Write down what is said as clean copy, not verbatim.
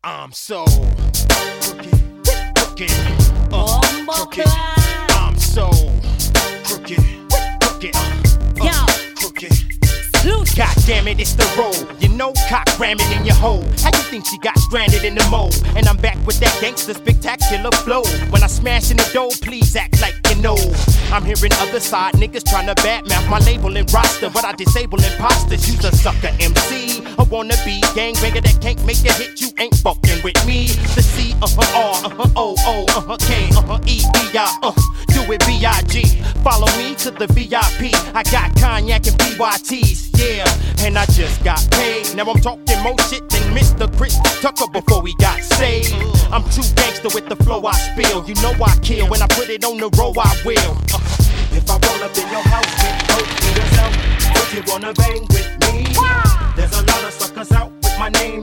I'm so crooked, crooked, crooked. I'm so crooked, crooked, crooked. God damn it, it's the road. You know, cock ramming in your hole. How you think she got stranded in the mold? And I'm back with that gangster spectacular flow. When I smash in the dough, please act like you know. I'm hearing other side niggas trying to badmouth my label and roster, but I disable imposters. You's a sucker MC, a wannabe gangbanger that can't make a hit. You ain't fucking with me. The C, R, O, K, E, B, I, do it B-I-G. Follow me to the VIP. I got cognac and BYTs, yeah, and I just got paid. Now I'm talking more shit than Mr. Chris Tucker before we got saved. I'm too gangster with the flow I spill. You know I kill when I put it on the road, I will. If I roll up in your house with dope to yourself, would you wanna bang with me? There's a lot of suckers out with my name